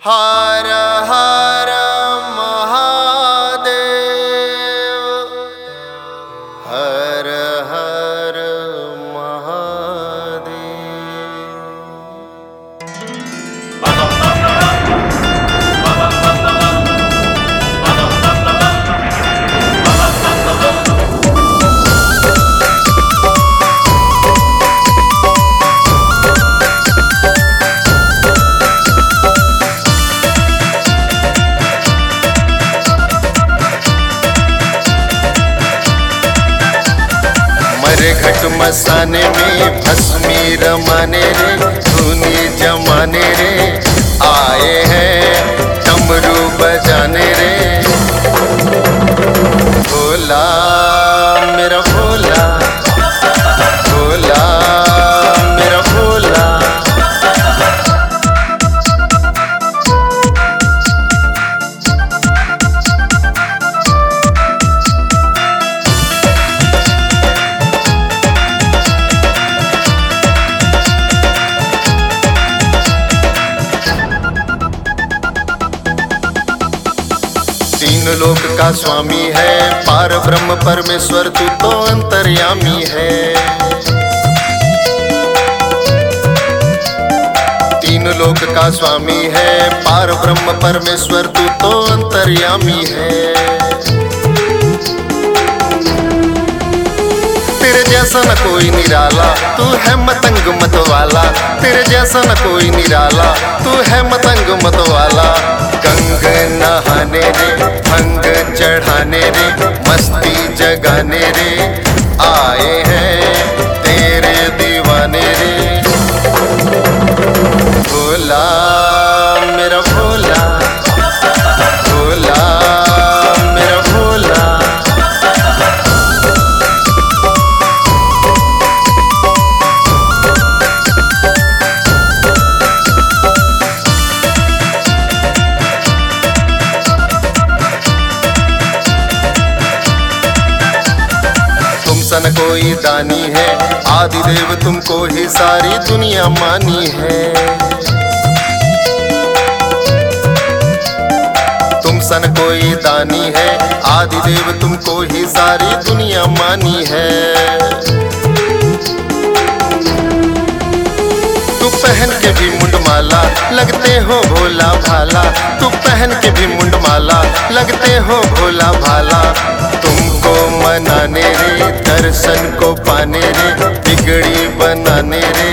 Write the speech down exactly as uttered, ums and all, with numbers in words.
हर हर महादेव, हर हर महादेव। मरे घट मसाने में भस्मी रमाने रे, धुनी जमाने रे, आए हैं डमरू बजाने रे। भोला मेरा भोला, भोला मेरा भोला। तीन लोक का स्वामी है, पार ब्रह्म परमेश्वर तू तो अंतर्यामी है। तीन लोक का स्वामी है, पार ब्रह्म परमेश्वर तू तो अंतर्यामी है। तेरे जैसा न कोई निराला, तू है मतंग मत वाला। तेरे जैसा न कोई निराला, तू है मतंग मत वाला। गंग नहाने रे, भंग चढ़ाने रे, मस्ती जगाने रे, आए हैं तेरे दीवाने रे। भोला मेरा भोला, भोला मेरा भोला। सन कोई दानी है, आदिदेव तुमको ही सारी दुनिया मानी है। तुम सन कोई दानी है, आदिदेव तुमको ही सारी दुनिया मानी है। तू पहन के भी मुंडमाला, लगते हो भोला भाला। तू पहन के भी मुंडमाला, लगते हो भोला भाला। तुमको मनाने रे, दर्शन को पाने रे, बिगड़ी बनाने रे,